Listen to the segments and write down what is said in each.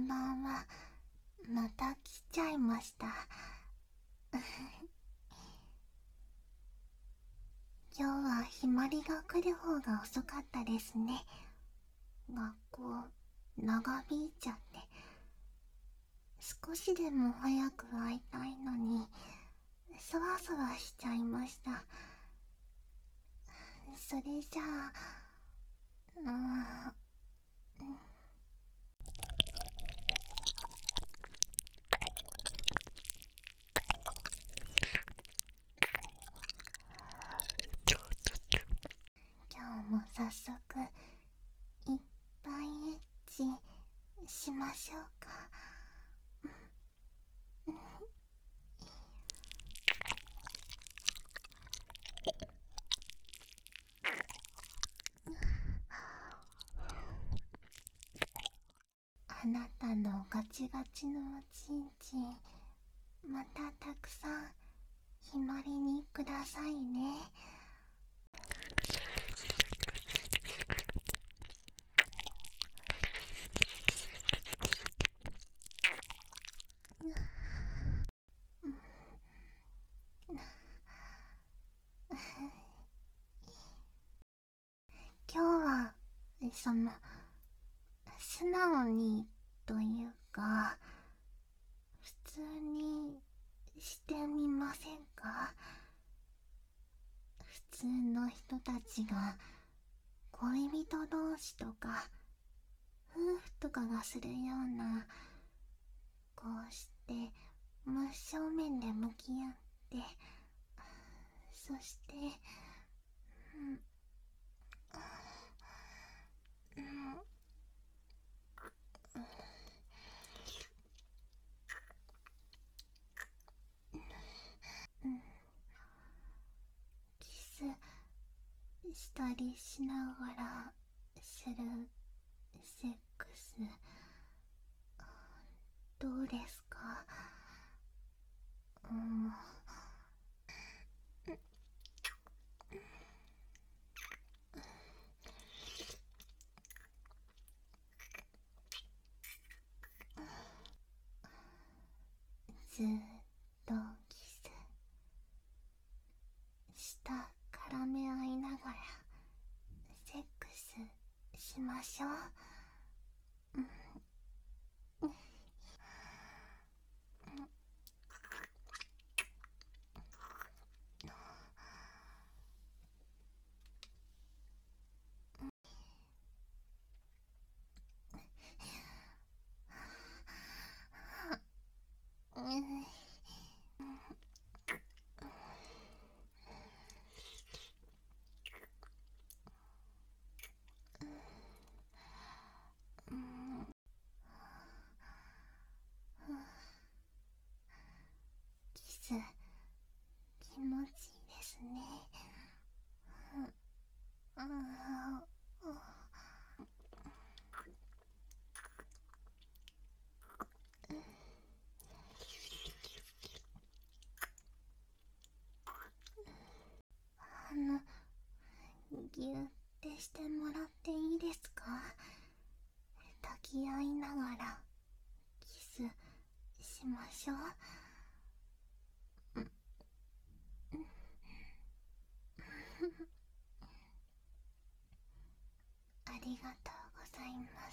んばんは。また来ちゃいました。今日はひまりが来る方が遅かったですね。学校長引いちゃって、少しでも早く会いたいのにそわそわしちゃいました。それじゃあ今日も早速いっぱいエッチしましょうか。あなたのガチガチのおちんちん、またたくさんひまりにくださいね。今日は素直にというか普通にしてみませんか？普通の人たちが恋人同士とか夫婦とかがするような、こうして真正面で向き合って、そしてキスしたりしながらするセックス、どうですか？ずーっとキス舌絡め合いながらセックスしましょう。キス気持ちいいですね。ぎゅってしてもらっていいですか？抱き合いながらキスしましょう。ありがとうございます。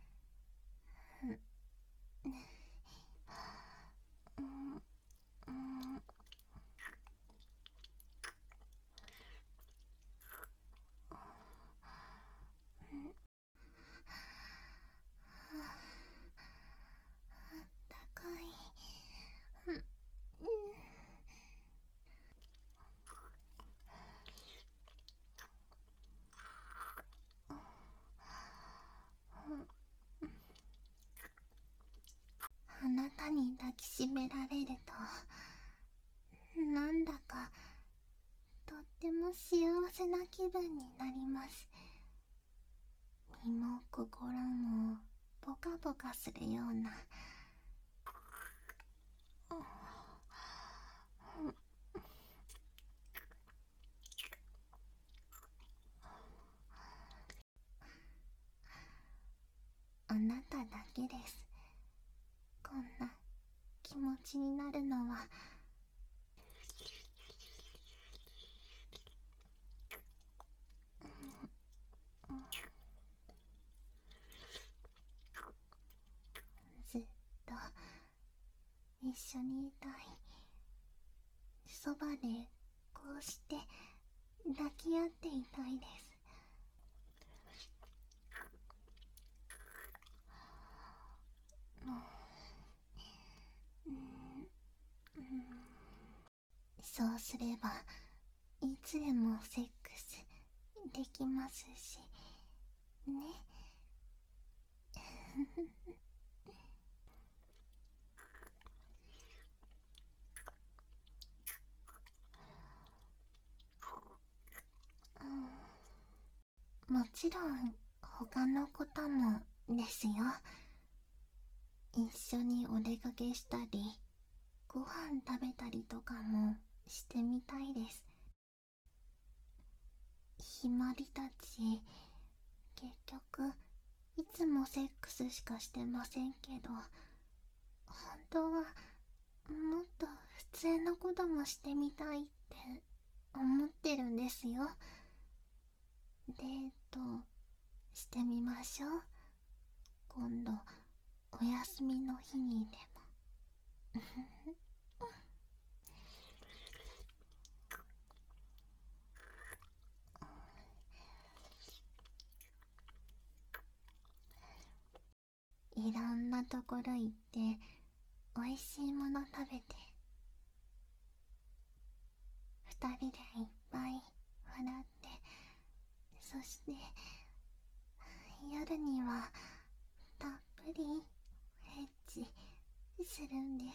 高い。あなたに抱きしめられるとなんだかとっても幸せな気分になります。身も心もポカポカするような。あなただけです。 ちになるのはずっと一緒にいたい。そばでこうして抱き合っていたいです。そうすればいつでもセックスできますしね。もちろん他のこともですよ。一緒にお出かけしたりご飯食べたりとかもしてみたいです。ひまりたち結局いつもセックスしかしてませんけど、本当はもっと普通のこともしてみたいって思ってるんですよ。デートしてみましょう。今度お休みの日にでも。いろんなところ行っておいしいもの食べて、二人でいっぱい笑って、そして夜にはたっぷりエッチするんです。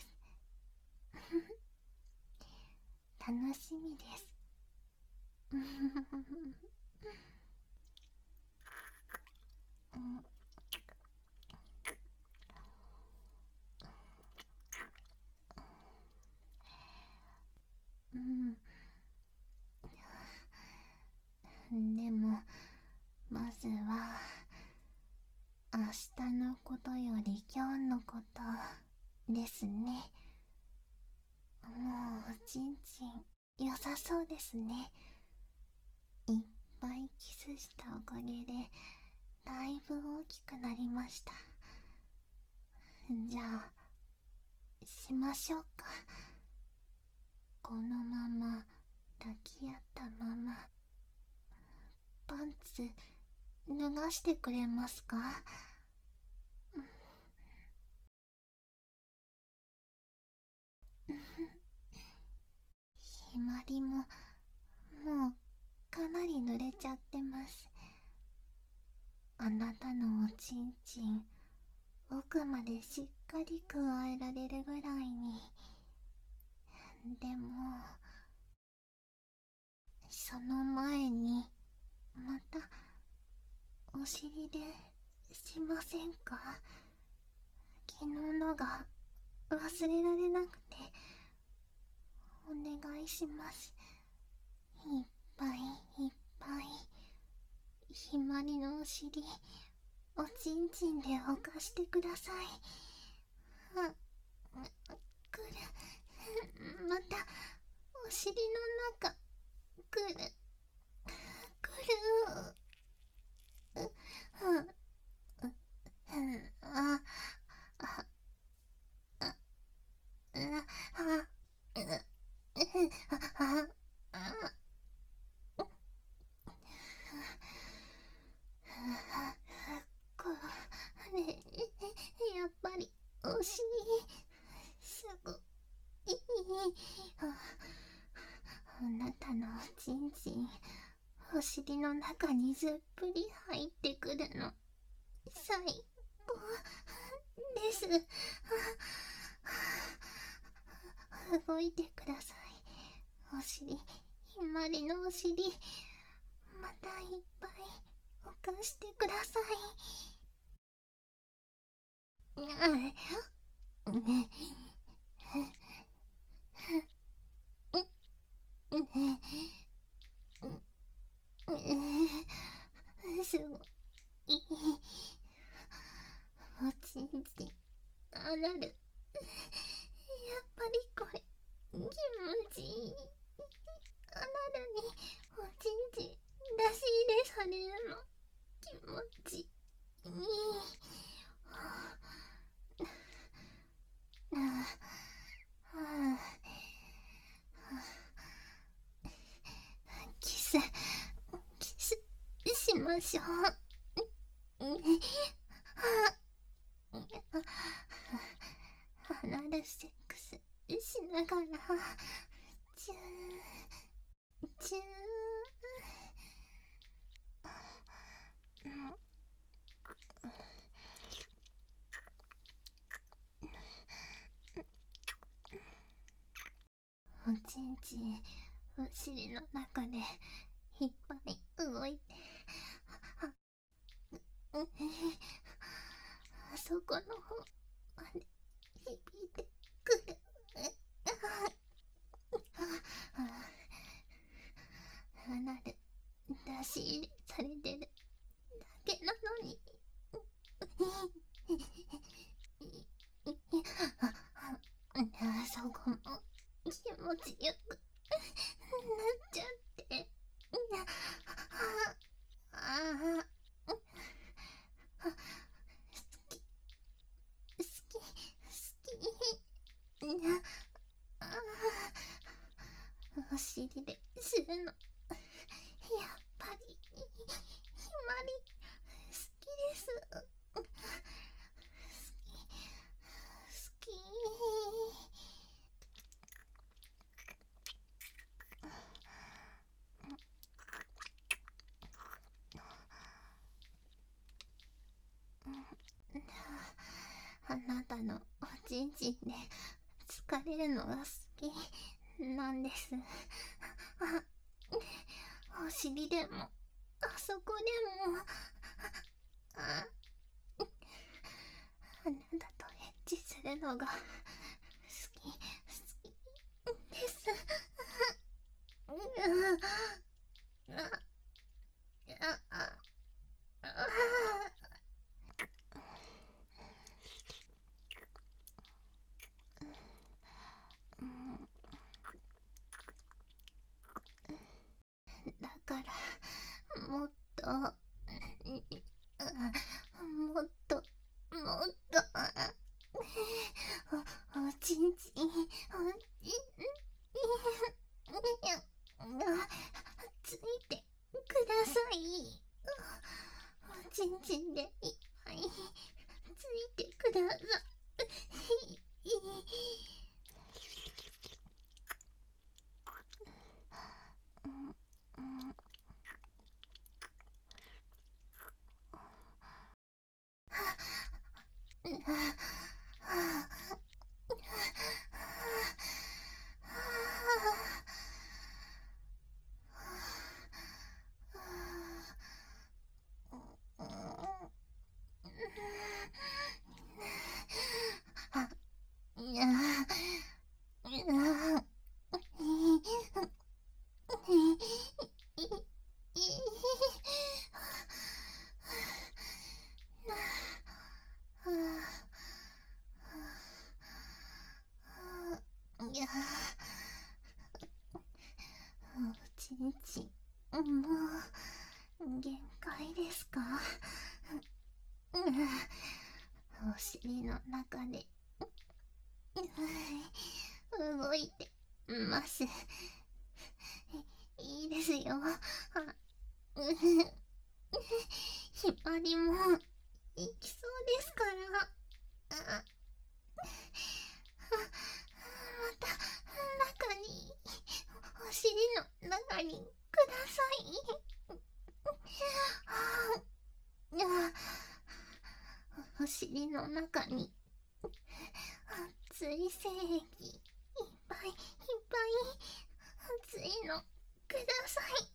楽しみです。うん。でもまずは明日のことより今日のことですね。もうおちんちん良さそうですね。いっぱいキスしたおかげでだいぶ大きくなりました。じゃあしましょうか。このまま抱き合ったままパンツ脱がしてくれますか？ひまりももうかなり濡れちゃってます。あなたのおちんちん奥までしっかり加えられるぐらいに。でもその前にまたお尻でしませんか？昨日のが忘れられなくて。お願いします。いっぱいいっぱいひまりのお尻おちんちんでおかしてください。くる。またお尻の中くるくる。あああこれやっぱりお尻すごい。あなたのおちんちんお尻の中にずっぷり入ってくるの最高です。動いてください。お尻、ひまりのお尻またいっぱいおかしてください。すごい。おちんちんアナルやっましょう。アナルセックスしながらチューチュー。おちんちんお尻の中でいっぱい動いて、あそこの方まで響いてくる。アナル出し入れされてるだけなのに。そこも気持ちよくなっちゃって。好き好き。お尻でするのやっぱりひまり好きです。好き。あなたのおちんちんで疲れるのが好きなんです。お尻でもあそこでもあなたとエッチするのが好きです。だからもっともっともっとおちんちんついてください。おちんちんでいっぱいついてください。おちんちんもう限界ですか？お尻の中で動いてます。いいですよ。ひばりも行きそうですから。また中に、お尻の中にください。お尻の中に熱い精液いっぱいいっぱい熱いのください。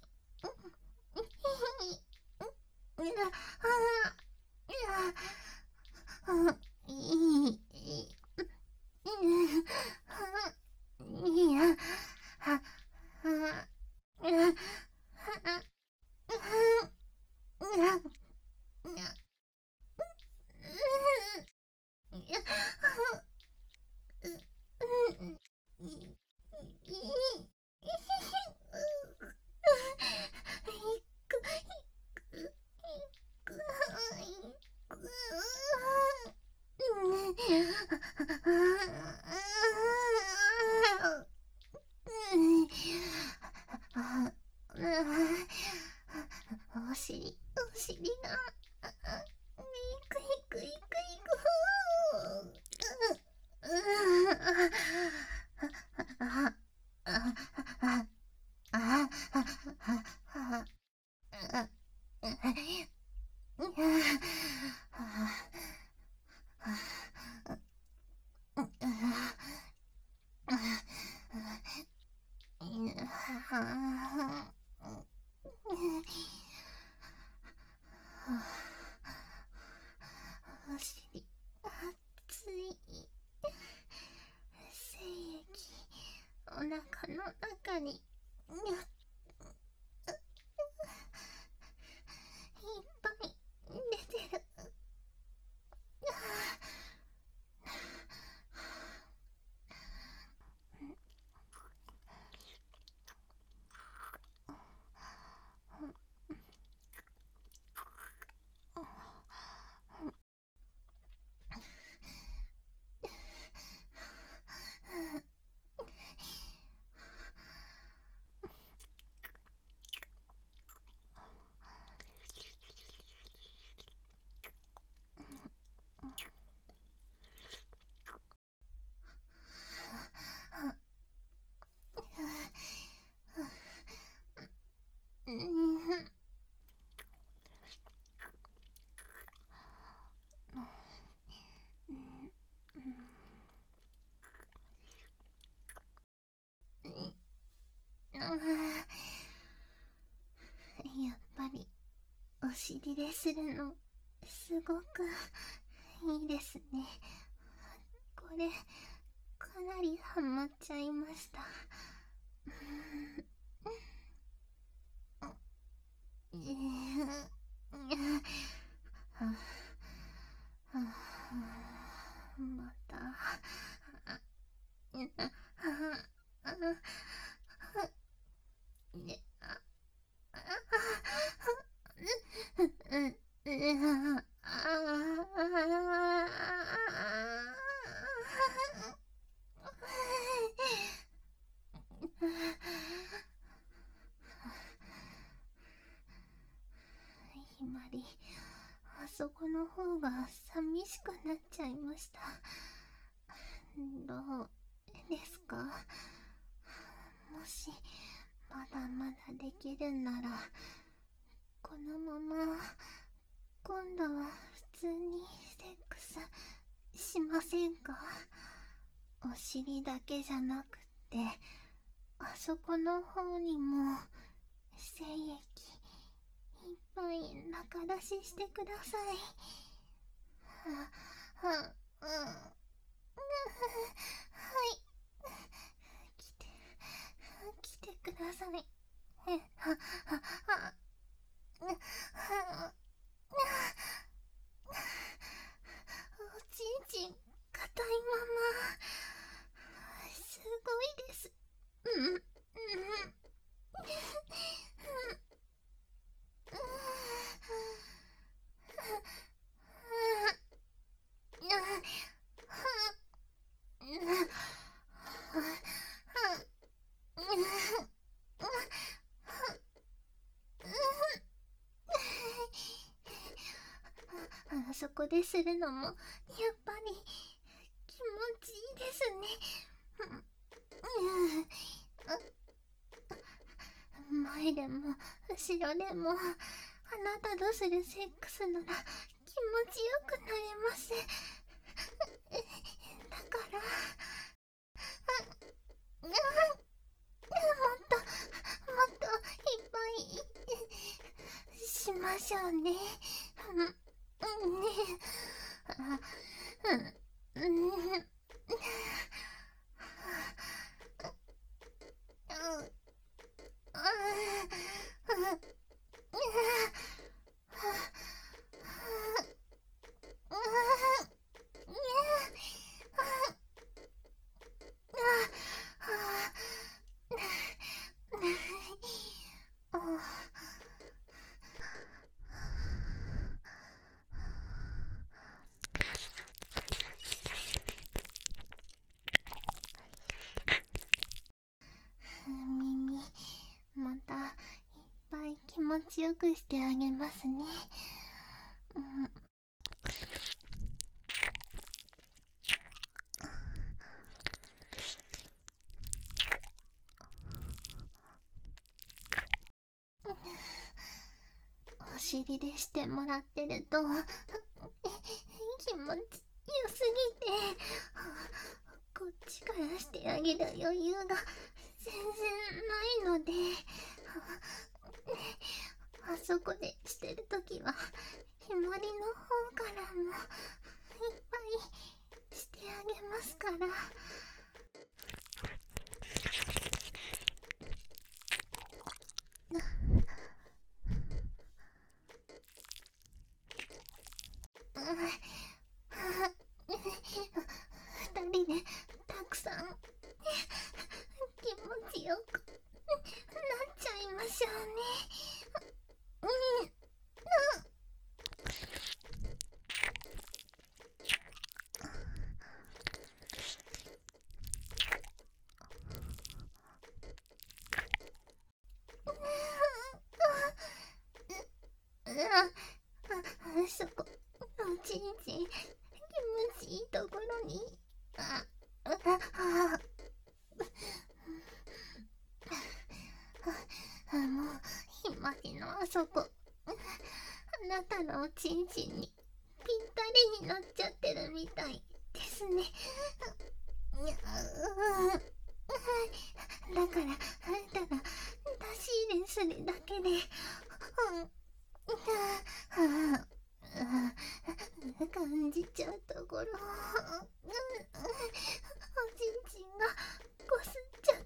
いいいやお尻尻がいくいくいくいお尻熱い。精液お腹の中にいっぱい出てる。やっぱりお尻でするのすごくいいですね。これかなりハマっちゃいました。またひまり、あそこの方が寂しくなっちゃいました。どうですか？もしまだまだできるんなら、このまま今度は普通にセックスしませんか？お尻だけじゃなくて、あそこの方にも精液いっぱい中出ししてください。はい。来てください。おちんちん硬いまますごいです。あそこでするのもやっぱり気持ちいいですね。前でも後ろでもあなたとするセックスなら気持ちよくなれます。だからもっともっといっぱいしましょうね。 持ちよくしてあげますね。うん。お尻でしてもらってると気持ちよすぎて、こっちからしてあげる余裕が全然ないので、あそこでしてるときはひまりの方からもいっぱいしてあげますから。二人でたくさん気持ちよくなっちゃいましょうね。うん。そこ、おちんちん、気持ちいいところに。もう、ひまりのあそこ、あなたのおちんちんにぴったりになっちゃってるみたいですね。だから、あんたが出し入れするだけで、感じちゃうところ、おちんちんがこすっちゃって。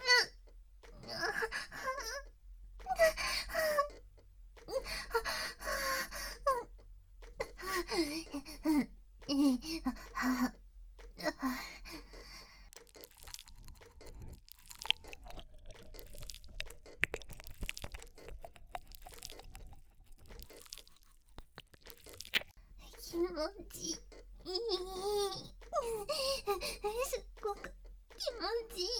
気持ちいい。すっごく気持ちいい。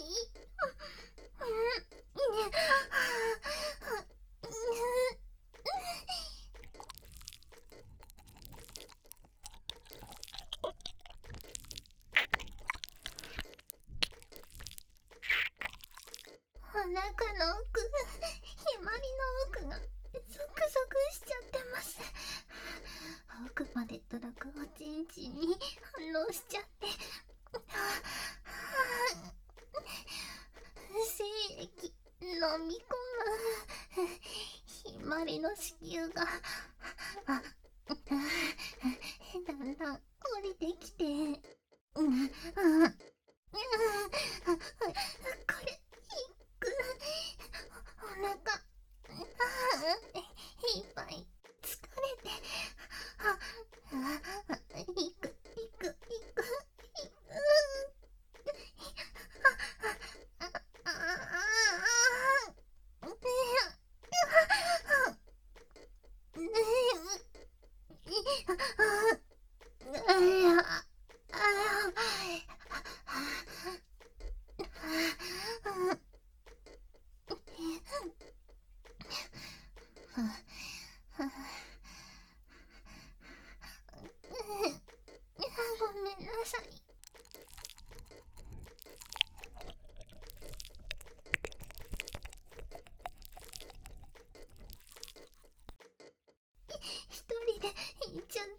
お腹の奥、ひまりの奥がゾクゾクしちゃってます。奥まで届くおちんちんに反応しちゃって、精液飲み込む。ひまりの子宮がだんだん降りてきて、これ、お腹いっぱい疲れて、いくいくいくいく、ごめんなさい。一人で行っちゃって。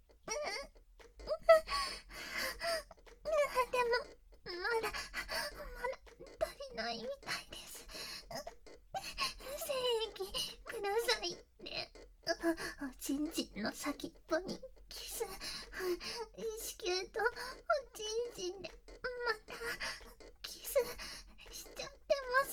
でも、まだ足りないみたいです。精液くださいね。おちんちんの先っぽにキス。子宮とおちんちんでまたキスしちゃってます。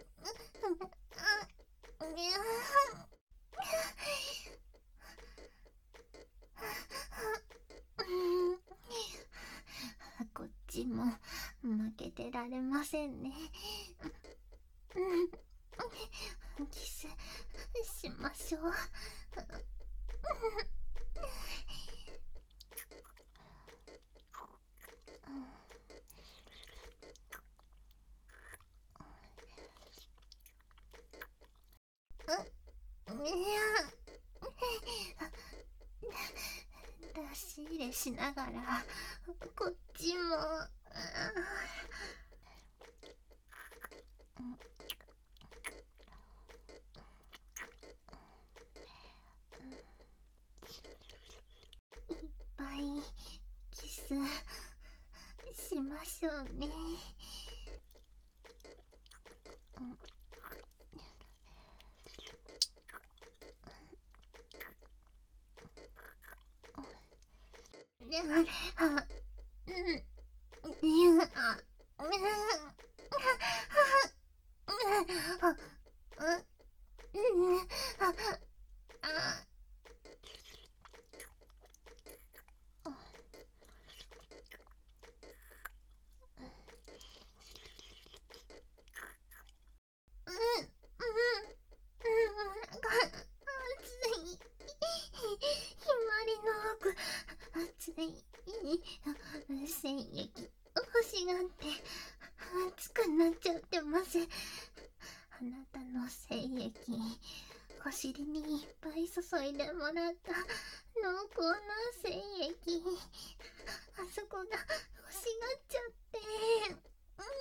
こっちも負けてられませんね。キスしましょう。 出し入れしながらこっちもいっぱいキスしましょうね。熱い精液欲しがって熱くなっちゃってます。あなたの精液お尻にいっぱい注いでもらった濃厚な精液あそこが欲しがっちゃって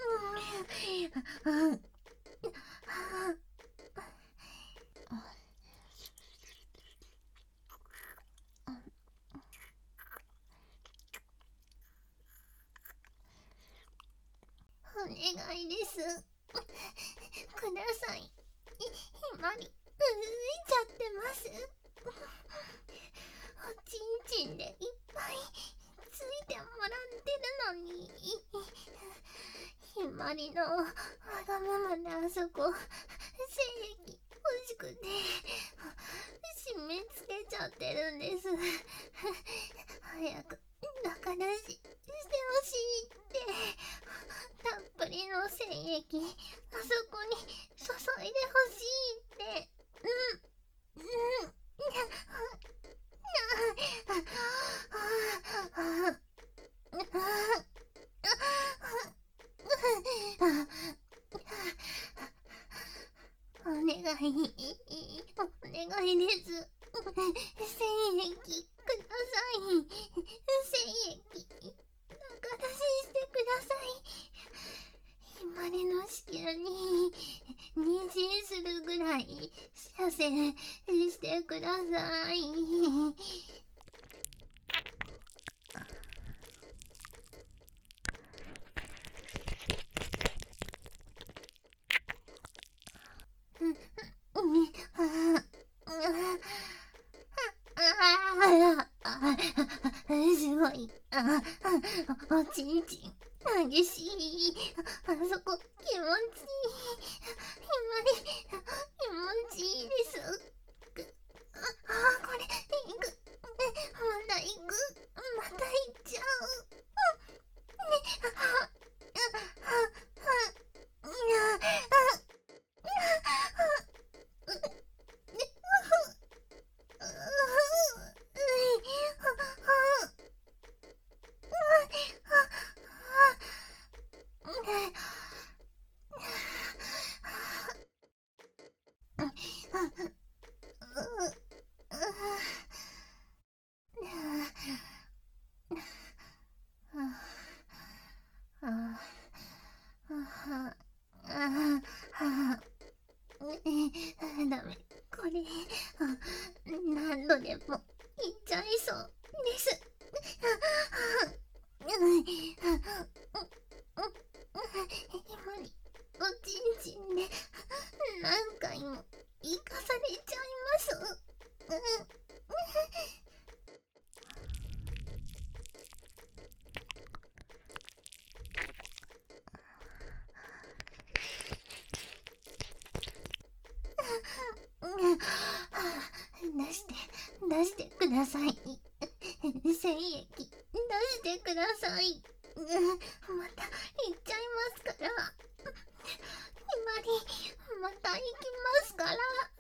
お願いです。ください。ひまり、浮いちゃってます。おちんちんでいっぱいついてもらってるのに。ひまりのわがままなあそこ、精液欲しくて、締め付けちゃってるんです。早く仲出ししてほしいって。たっぷりの精液あそこに注いでほしいって。お願い、お願いです。精液ください。精液仲出ししてください。ひまりの子宮に妊娠するぐらい射精してください。すごい。おちんちん激しい。あそこ気持ちいい。ひまり気持ちいいです。これいく。またいく。またいっちゃう。ダメ。これ、何度でもいっちゃいそうです。今におちんちんで何回も生かされちゃいます。出してください。精液出してください。また行っちゃいますから。ひまりまた行きますから。いっ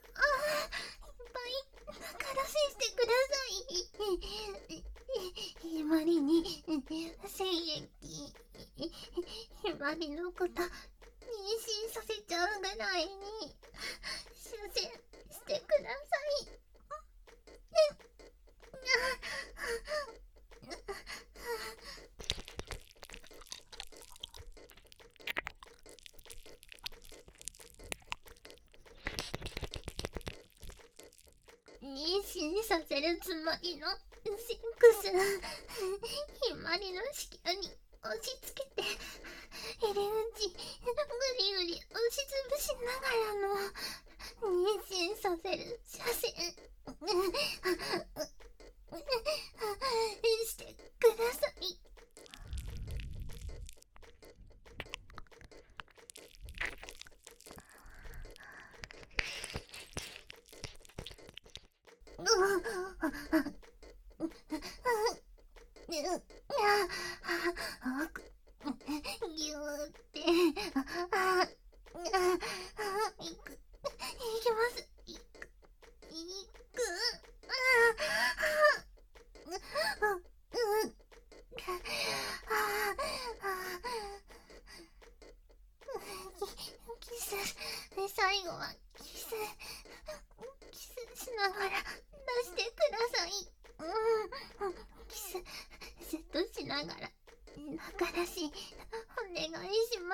ぱい仲出ししてください。ひまりに精液ひまりのこと妊娠させちゃうぐらいに射精してしてください。妊娠させるつもりのセックス、ひまりの子宮に押し付けて入り口ぐりぐり押しつぶしながらの妊娠させる射精してください。ぎゅーって、いきます。いく、キス、最後はキスしながら出してください。キス、セットしながら仲出しお願いします。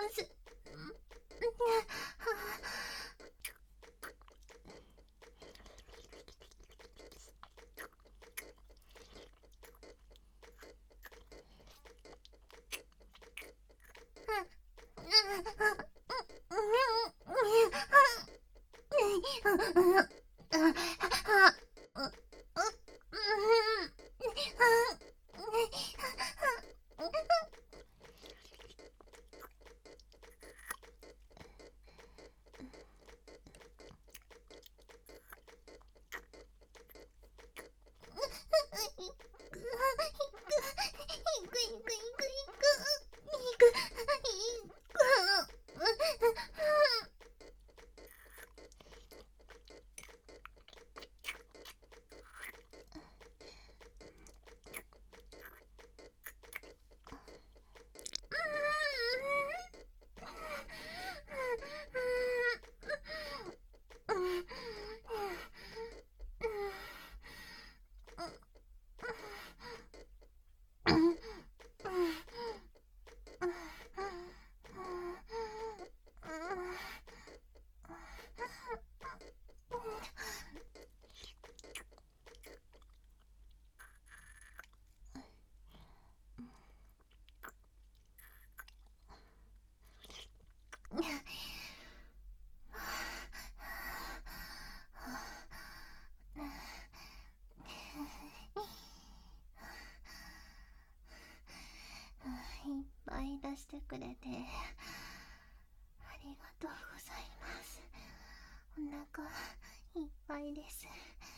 いっぱい出してくれてありがとうございます。お腹いっぱいです。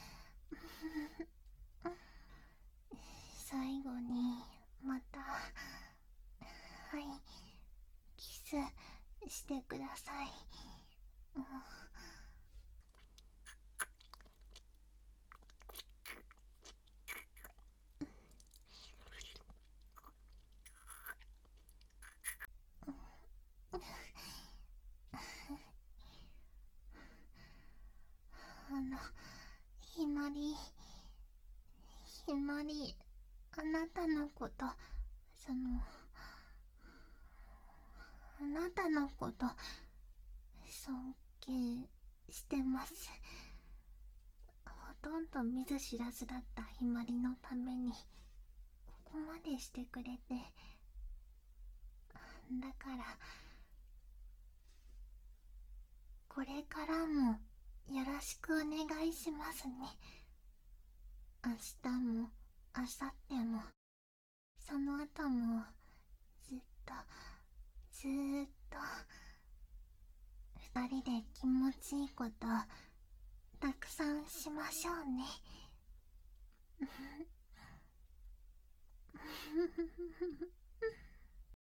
最後にまた、はい、キスしてください。ひまり、あなたのこと、あなたのこと尊敬してます。ほとんど見ず知らずだったひまりのためにここまでしてくれて、だからこれからもよろしくお願いしますね。明日も明後日もその後もずっと二人で気持ちいいことたくさんしましょうね。